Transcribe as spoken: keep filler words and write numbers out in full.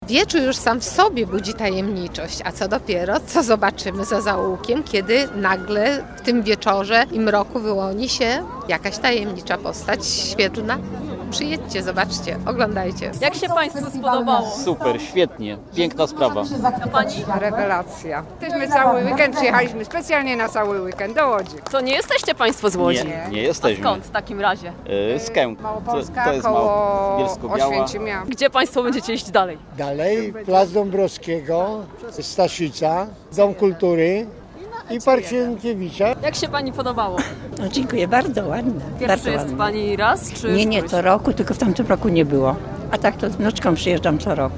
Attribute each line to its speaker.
Speaker 1: Wieczór już sam w sobie budzi tajemniczość, a co dopiero, co zobaczymy za zaułkiem, kiedy nagle w tym wieczorze i mroku wyłoni się jakaś tajemnicza postać świetlna. Przyjedźcie, zobaczcie, oglądajcie.
Speaker 2: Jak się Państwu spodobało?
Speaker 3: Super, świetnie, piękna sprawa.
Speaker 2: A Pani?
Speaker 4: Rewelacja. Jesteśmy cały weekend, przyjechaliśmy specjalnie na cały weekend do Łodzi.
Speaker 2: To nie jesteście Państwo z Łodzi?
Speaker 3: Nie, nie
Speaker 2: A
Speaker 3: jesteśmy.
Speaker 2: skąd w takim razie?
Speaker 3: Yy, z Kęp.
Speaker 4: Małopolska,
Speaker 3: to, to jest
Speaker 4: koło
Speaker 3: Mało, Bielsko-Biała.
Speaker 4: Oświęcimia.
Speaker 2: Gdzie Państwo będziecie iść dalej?
Speaker 5: Dalej Plac Dąbrowskiego, Staszica, Dom Kultury i Park Sienkiewicza.
Speaker 2: Jak się Pani podobało?
Speaker 6: No, dziękuję, bardzo ładne.
Speaker 2: Pierwszy
Speaker 6: bardzo
Speaker 2: jest
Speaker 6: ładne.
Speaker 2: Pani raz? Czy
Speaker 6: Nie, nie,
Speaker 2: któryś?
Speaker 6: co roku, tylko w tamtym roku nie było. A tak to z wnuczką przyjeżdżam co roku.